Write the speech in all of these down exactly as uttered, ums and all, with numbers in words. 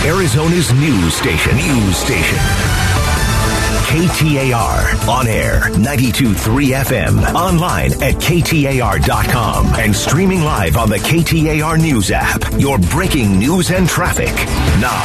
Arizona's news station. News station. K T A R. On air, ninety-two point three F M. Online at K T A R dot com. And streaming live on the K T A R News app. Your breaking news and traffic now.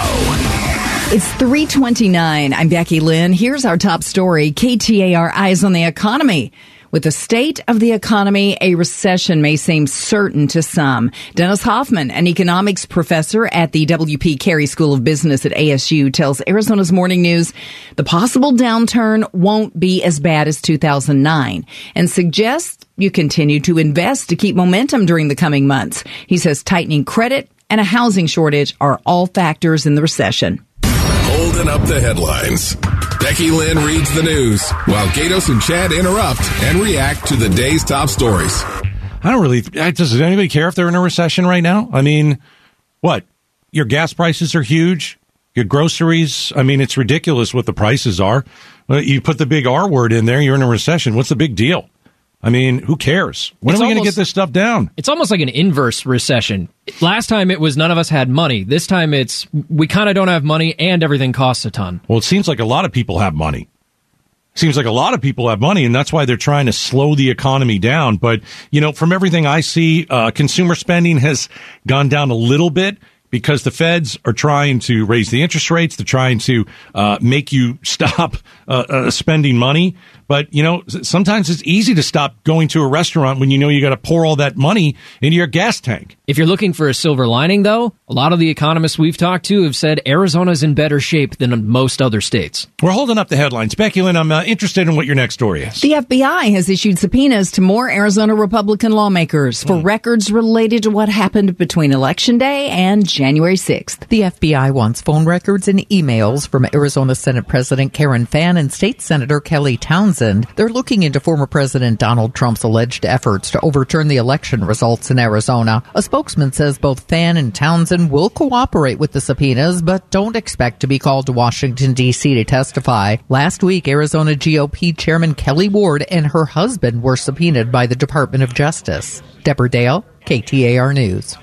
It's three twenty-nine. I'm Becky Lynn. Here's our top story. K T A R Eyes on the Economy. With the state of the economy, a recession may seem certain to some. Dennis Hoffman, an economics professor at the W P Carey School of Business at A S U, tells Arizona's Morning News the possible downturn won't be as bad as two thousand nine and suggests you continue to invest to keep momentum during the coming months. He says tightening credit and a housing shortage are all factors in the recession. Holding up the headlines. Becky Lynn reads the news while Gatos and Chad interrupt and react to the day's top stories. I don't really... Does anybody care if they're in a recession right now? I mean, what? Your gas prices are huge. Your groceries, I mean, it's ridiculous what the prices are. You put the big R word in there, you're in a recession. What's the big deal? I mean, who cares? When it's are we going to get this stuff down? It's almost like an inverse recession. Last time it was none of us had money. This time it's we kind of don't have money and everything costs a ton. Well, it seems like a lot of people have money. Seems like a lot of people have money, and that's why they're trying to slow the economy down. But, you know, from everything I see, uh, consumer spending has gone down a little bit because the feds are trying to raise the interest rates. They're trying to uh, make you stop uh, uh, spending money. But, you know, sometimes it's easy to stop going to a restaurant when you know you got to pour all that money into your gas tank. If you're looking for a silver lining, though, a lot of the economists we've talked to have said Arizona's in better shape than most other states. We're holding up the headlines. Becky Lynn, I'm uh, interested in what your next story is. The F B I has issued subpoenas to more Arizona Republican lawmakers for mm. records related to what happened between Election Day and January sixth. The F B I wants phone records and emails from Arizona Senate President Karen Fann and State Senator Kelly Townsend. They're looking into former President Donald Trump's alleged efforts to overturn the election results in Arizona. A spokesman says both Fann and Townsend will cooperate with the subpoenas, but don't expect to be called to Washington, D C to testify. Last week, Arizona G O P Chairman Kelly Ward and her husband were subpoenaed by the Department of Justice. Deborah Dale, K T A R News.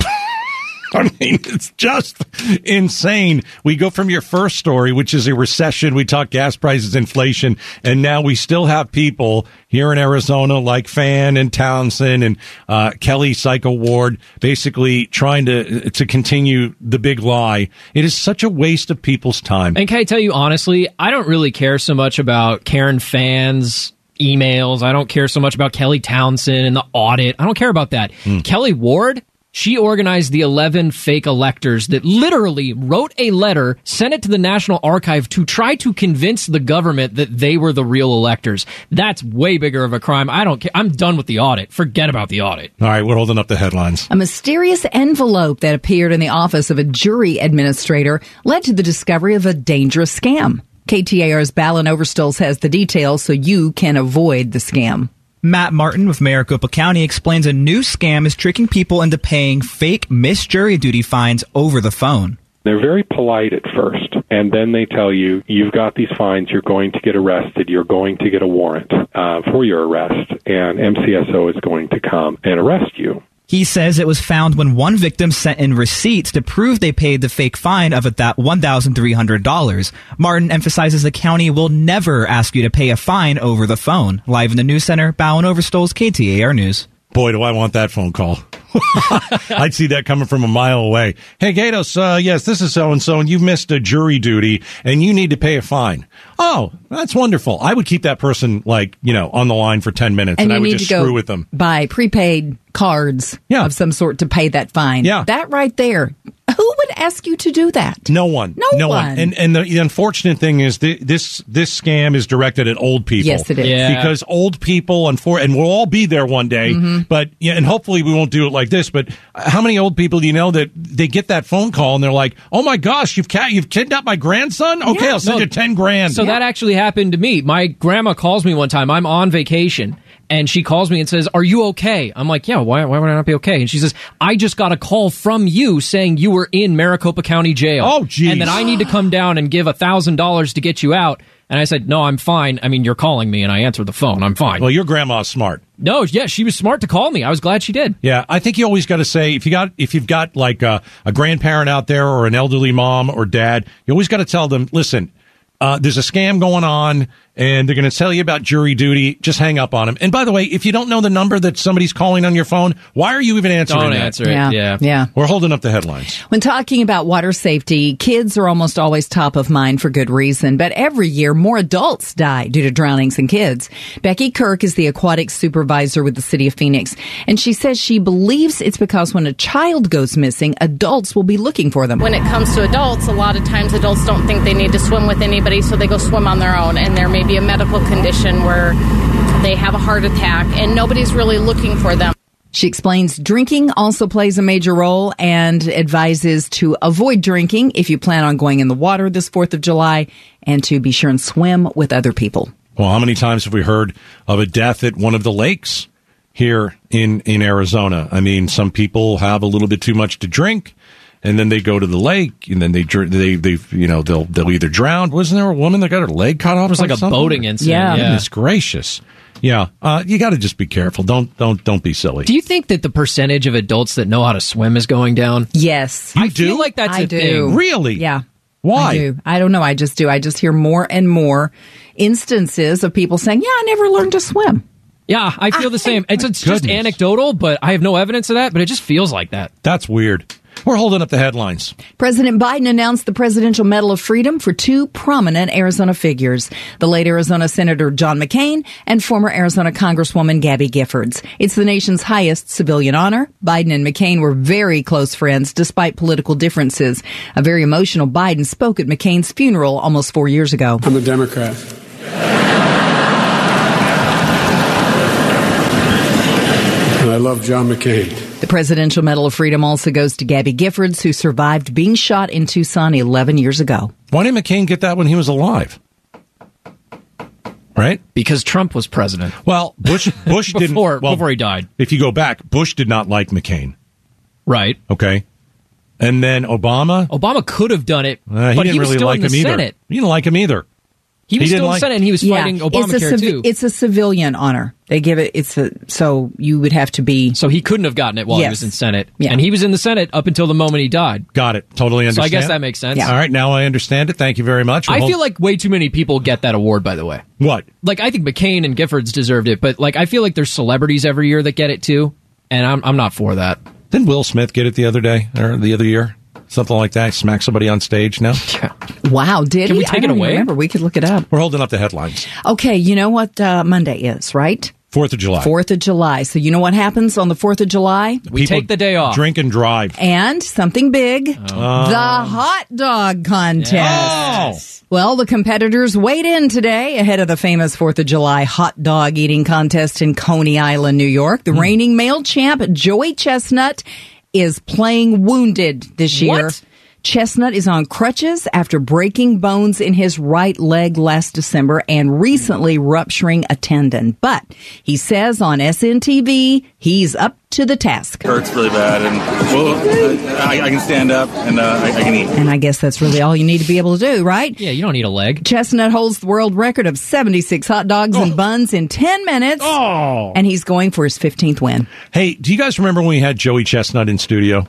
I mean, it's just insane. We go from your first story, which is a recession. We talk gas prices, inflation, and now we still have people here in Arizona like Fann and Townsend and uh, Kelly Psycho Ward basically trying to to continue the big lie. It is such a waste of people's time. And can I tell you honestly, I don't really care so much about Karen Fann's emails. I don't care so much about Kelly Townsend and the audit. I don't care about that. Mm. Kelly Ward, she organized the eleven fake electors that literally wrote a letter, sent it to the National Archive to try to convince the government that they were the real electors. That's way bigger of a crime. I don't care. I'm done with the audit. Forget about the audit. All right, we're holding up the headlines. A mysterious envelope that appeared in the office of a jury administrator led to the discovery of a dangerous scam. K T A R's Ballin Overstoles has the details so you can avoid the scam. Matt Martin with Maricopa County explains a new scam is tricking people into paying fake missed jury duty fines over the phone. They're very polite at first, and then they tell you, you've got these fines, you're going to get arrested, you're going to get a warrant uh, for your arrest, and M C S O is going to come and arrest you. He says it was found when one victim sent in receipts to prove they paid the fake fine of one thousand three hundred dollars. Martin emphasizes the county will never ask you to pay a fine over the phone. Live in the news center, Ballin Overstoles, K T A R News. Boy, do I want that phone call. I'd see that coming from a mile away. Hey, Gatos, uh, yes, this is so-and-so, and you've missed a jury duty, and you need to pay a fine. Oh, that's wonderful. I would keep that person, like, you know, on the line for ten minutes, and, and I would just screw with them. Buy prepaid cards yeah. of some sort to pay that fine. Yeah. That right there. Who would ask you to do that? No one. No, no one. one. And and the, the unfortunate thing is th- this this scam is directed at old people. Yes, it is. Yeah. Because old people, and for and we'll all be there one day. Mm-hmm. But yeah, and hopefully we won't do it like this. But how many old people do you know that they get that phone call and they're like, "Oh my gosh, you've ca- you've kidnapped my grandson? Okay, yeah. I'll send no, you ten grand." So yeah. that actually happened to me. My grandma calls me one time. I'm on vacation. And she calls me and says, "Are you okay?" I'm like, "Yeah, why, why would I not be okay?" And she says, "I just got a call from you saying you were in Maricopa County Jail. Oh, geez. And that I need to come down and give one thousand dollars to get you out." And I said, no, I'm fine. I mean, you're calling me, and I answered the phone. I'm fine. Well, your grandma's smart. No, yeah, she was smart to call me. I was glad she did. Yeah, I think you always got to say, if you got if you've got like a, a grandparent out there or an elderly mom or dad, you always got to tell them, listen, uh, there's a scam going on, and they're going to tell you about jury duty. Just hang up on them. And by the way, if you don't know the number that somebody's calling on your phone, why are you even answering Don't that? answer it. Yeah, Yeah. yeah. We're holding up the headlines. When talking about water safety, kids are almost always top of mind for good reason, but every year more adults die due to drownings than kids. Becky Kirk is the aquatic supervisor with the city of Phoenix, and she says she believes it's because when a child goes missing, adults will be looking for them. When it comes to adults, a lot of times adults don't think they need to swim with anybody, so they go swim on their own, and there may be a medical condition where they have a heart attack, and nobody's really looking for them. She explains drinking also plays a major role and advises to avoid drinking if you plan on going in the water this fourth of July, and to be sure and swim with other people. Well, how many times have we heard of a death at one of the lakes here in, in Arizona? I mean, some people have a little bit too much to drink, and then they go to the lake, and then they they they you know they'll they'll either drown. Wasn't there a woman that got her leg cut off? It was like a something? boating incident. Yeah. Yeah. Goodness gracious. Yeah, uh, you got to just be careful. Don't don't don't be silly. Do you think that the percentage of adults that know how to swim is going down? Yes. You I do? feel like that's I a do. thing. Really? Yeah. Why? I do. I don't know. I just do. I just hear more and more instances of people saying, yeah, I never learned to swim. Yeah, I feel the same. It's, it's just goodness. anecdotal, but I have no evidence of that, but it just feels like that. That's weird. We're holding up the headlines. President Biden announced the Presidential Medal of Freedom for two prominent Arizona figures, the late Arizona Senator John McCain and former Arizona Congresswoman Gabby Giffords. It's the nation's highest civilian honor. Biden and McCain were very close friends despite political differences. A very emotional Biden spoke at McCain's funeral almost four years ago. I'm a Democrat. And I love John McCain. The Presidential Medal of Freedom also goes to Gabby Giffords, who survived being shot in Tucson eleven years ago. Why didn't McCain get that when he was alive? Right? Because Trump was president. Well, Bush Bush didn't. Before, Well, before he died. if you go back, Bush did not like McCain. Right. Okay, and then Obama. Obama could have done it, Uh, he but didn't he was really still like in the him either. Senate. He didn't like him either. He was He didn't still in the like- Senate, and he was fighting it's a, Obamacare, civ- too. it's a civilian honor. They give it, it's a, so you would have to be. So he couldn't have gotten it while he Yes. was in Senate. Yeah. And he was in the Senate up until the moment he died. Got it. Totally So understand. I guess that makes sense. Yeah. All right, now I understand it. Thank you very much. We'll I hold- feel like way too many people get that award, by the way. what? Like, I think McCain and Giffords deserved it, but, like, I feel like there's celebrities every year that get it, too, and I'm I'm not for that. Didn't Will Smith get it the other day or the other year? Something like that. Smack somebody on stage. No, Wow, did Can he? we take I it don't even away? remember. We could look it up. we're holding up the headlines. Okay, you know what uh, Monday is, right? Fourth of July. Fourth of July. So you know what happens on the Fourth of July? We People take the day off. Drink and drive. And something big, the hot dog contest. Yes. Well, the competitors weighed in today ahead of the famous fourth of July hot dog eating contest in Coney Island, New York. The reigning male champ, Joey Chestnut, is playing wounded this year. What? Chestnut is on crutches after breaking bones in his right leg last December and recently rupturing a tendon. But he says on S N T V he's up to the task. Hurts really bad, and well, I, I can stand up and uh, I, I can eat. And I guess that's really all you need to be able to do, right? Yeah, you don't need a leg. Chestnut holds the world record of seventy-six hot dogs and buns in ten minutes. Oh. And he's going for his fifteenth win. Hey, do you guys remember when we had Joey Chestnut in studio?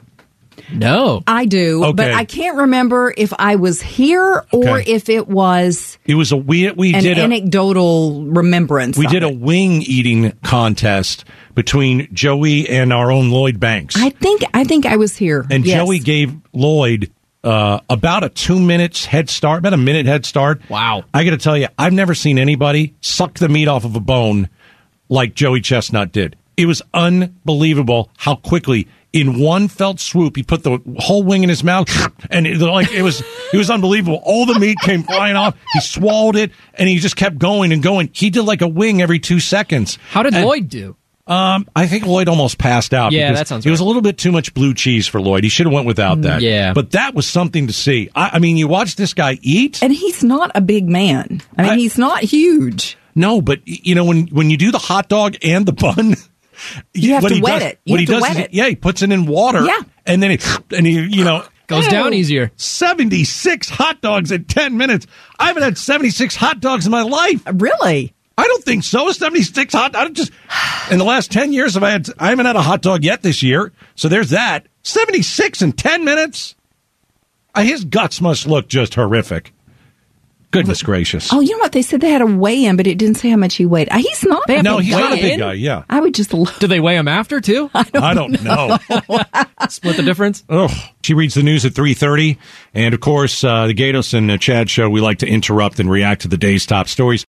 No. I do, Okay. but I can't remember if I was here or Okay. if it was It was a we we an did a anecdotal remembrance. we of did a it. wing eating contest between Joey and our own Lloyd Banks. I think I think I was here. And Yes. Joey gave Lloyd uh, about a two minutes head start, about a minute head start. Wow. I got to tell you, I've never seen anybody suck the meat off of a bone like Joey Chestnut did. It was unbelievable how quickly, in one felt swoop, he put the whole wing in his mouth, and it, like it was, it was unbelievable. All the meat came flying off. He swallowed it, and he just kept going and going. He did like a wing every two seconds. How did And- Lloyd do? Um, I think Lloyd almost passed out. Yeah, because that sounds It was right. a little bit too much blue cheese for Lloyd. He should have went without that. yeah. But that was something to see. I, I mean, you watch this guy eat. And he's not a big man. I mean, I- he's not huge. No, but you know when when you do the hot dog and the bun, You have what to he wet does, it. You what have he to does wet is, it. yeah, he puts it in water. Yeah. and then he and he you know Goes down easier. seventy-six hot dogs in ten minutes. I haven't had seventy-six hot dogs in my life. Really? I don't think so. seventy-six hot. I don't just in the last ten years have I had. I haven't had a hot dog yet this year. So there's that. seventy-six in ten minutes. Uh, his guts must look just horrific. Goodness gracious. Oh, you know what? They said they had a weigh-in, but it didn't say how much he weighed. Uh, He's not. They have No, to he's not a weigh big in? guy. Yeah. I would just. Look. Do they weigh him after, too? I don't, I don't know. Split the difference? Ugh. She reads the news at three thirty. And, of course, uh, the Gatos and uh, Chad show, we like to interrupt and react to the day's top stories.